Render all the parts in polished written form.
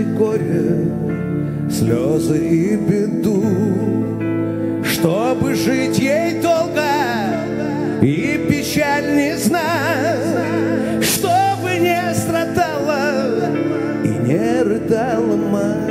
горе, слезы и беду, чтобы жить ей долго и печаль не знать, чтобы не страдала и не рыдала мать.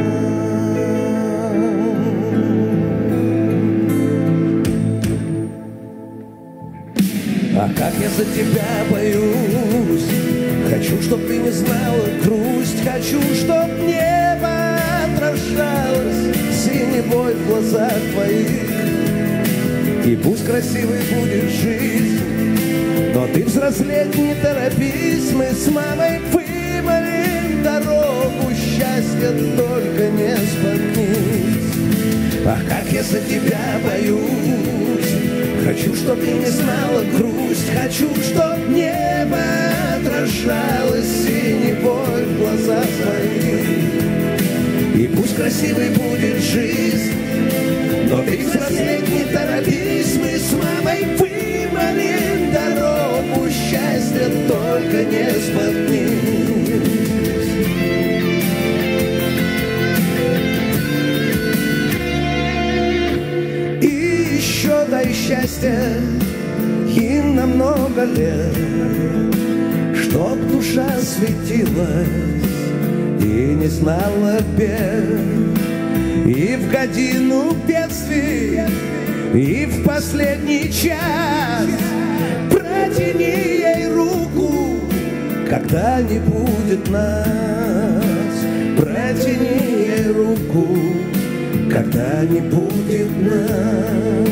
А как я за тебя боюсь, хочу, чтоб ты не знала грусть, хочу, чтоб небо отражалось синевой в глазах твоих. И пусть красивой будет жизнь, но ты взрослеть не торопись, мы с мамой вымолим дорогу, счастья только не споткнись. Ах, как я за тебя боюсь, хочу, чтоб ты не знала грусть, хочу, чтоб небо отражалось синевой в глазах твоих. И пусть красивой будет жизнь, но ты взрослеть не торопись, мы с мамой вымолим дорогу, счастья только не споткнись. И еще дай счастья им на много лет, чтоб душа светилась и не знала бед. И в годину бедствий, и в последний час протяни ей руку, когда не будет нас. Протяни ей руку, когда не будет нас.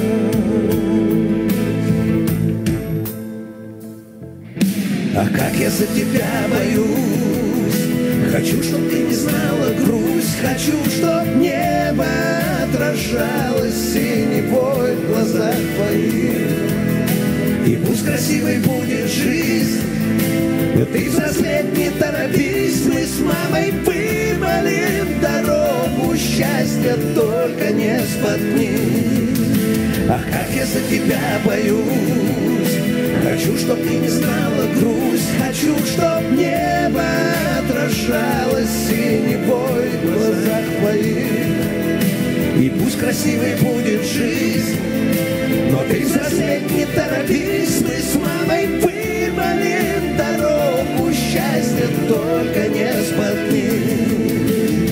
А как я за тебя боюсь, хочу, чтоб ты не знала грусть, хочу, чтоб небо отражалось синевой в глазах твоих. И пусть красивой будет жизнь, но ты взрослеть не торопись, мы с мамой вымолим дорогу, счастья только не споткнись. Ах, как я за тебя боюсь, хочу, чтоб ты не знала грусть, хочу, чтоб небо отражалось синевой в глазах твоих. И пусть красивой будет жизнь, но ты взрослеть не торопись, мы с мамой вымолим дорогу, счастья только не споткнись.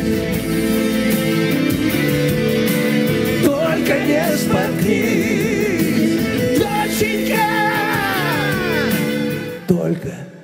Только не споткнись, доченька, только